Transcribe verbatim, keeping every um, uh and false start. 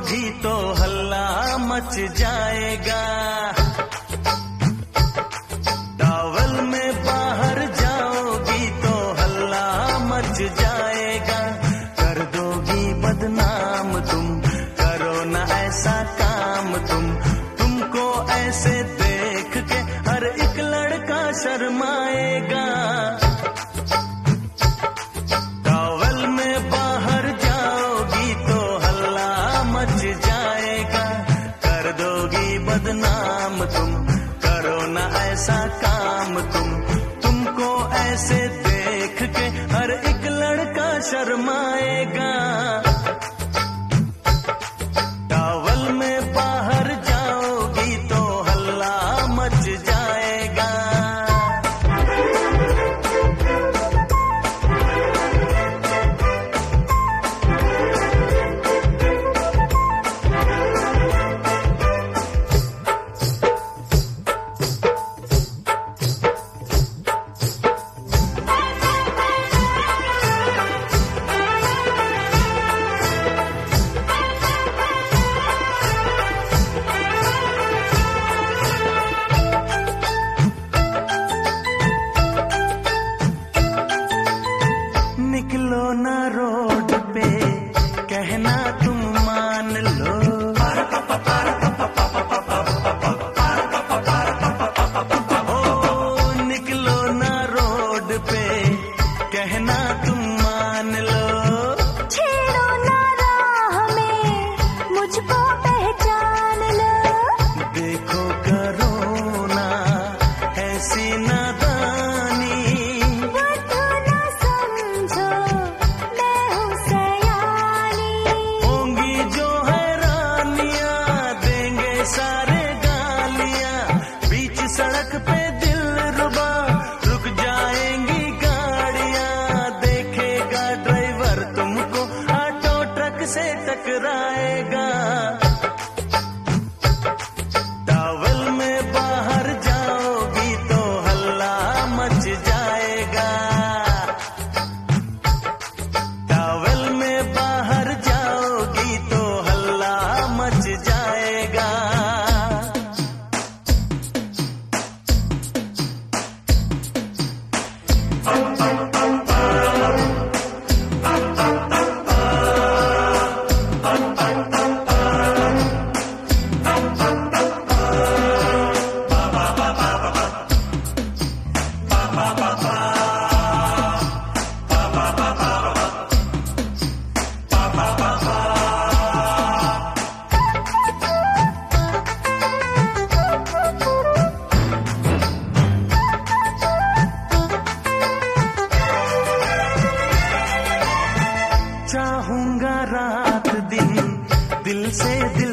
दोगी तो हल्ला मच जाएगा। टॉवल में बाहर जाओगी तो हल्ला मच जाएगा। कर दोगी बदनाम तुम, करो ना ऐसा काम तुम। तुमको ऐसे देख के हर एक लड़का शर्माएगा। टॉवल में बाहर जाओगी तो हल्ला मच जाएगा। कर दोगी बदनाम तुम, करो ना ऐसा काम तुम। तुमको ऐसे देख के हर एक लड़का शर्माएगा। टॉवल में बाहर जाओगी तो हल्ला मच जाएगा। निकलो ना रोड पे, कहना तुम मान लो। ओ निकलो ना रोड पे, कहना तुम मान लो। छेड़ो ना राह में, मुझको पहचान लो। देखो करो ना ऐसी नादानी, सारे गालियां बीच सड़क पे दिल रुबा। रुक जाएंगी गाड़ियां, देखेगा ड्राइवर तुमको ऑटो ट्रक से टकराएगा। टॉवल में बाहर जाओगी तो हल्ला मच जाएगा। टॉवल में बाहर जाओगी तो हल्ला मच जाएगा। चाहूंगा रात दिन दिल से दिल